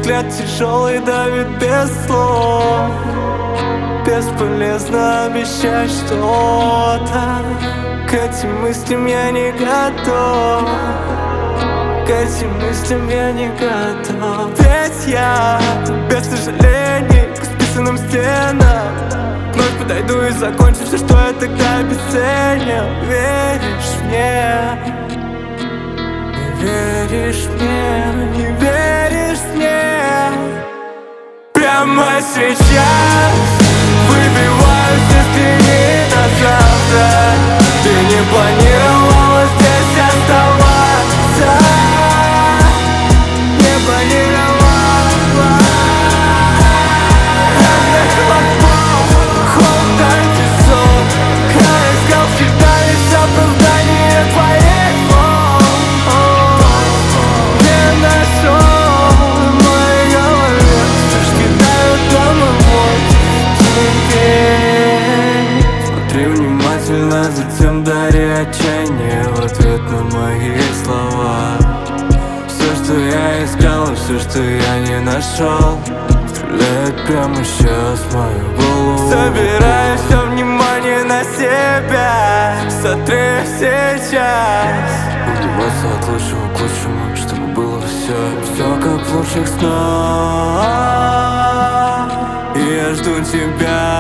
взгляд тяжелый давит без слов. Бесполезно обещать что-то. К этим мыслям я не готов. К этим мыслям я не готов. Ведь я без сожалений к списанным стенам вновь подойду и закончу все, что я тогда обесценил. Веришь мне? Не веришь мне? Не веришь мне? Прямо сейчас выбиваюсь из тени на завтра. Ты не планировала здесь оставаться. Не планировала. Холод антисок. Я искал всегда лишь оправдание твоих слов. Не нашел в моей голове. Вспышки дают домовой теперь. Смотри внимательно, затем дари отчаяние в ответ на мои слова. Все, что я искал, и все, что я не нашел, стреляет прямо сейчас в мою голову. Собираю все внимание на себя. Сотри сейчас. Убиваться от лучшего к лучшему, чтобы было все как в лучших снах. И я жду тебя.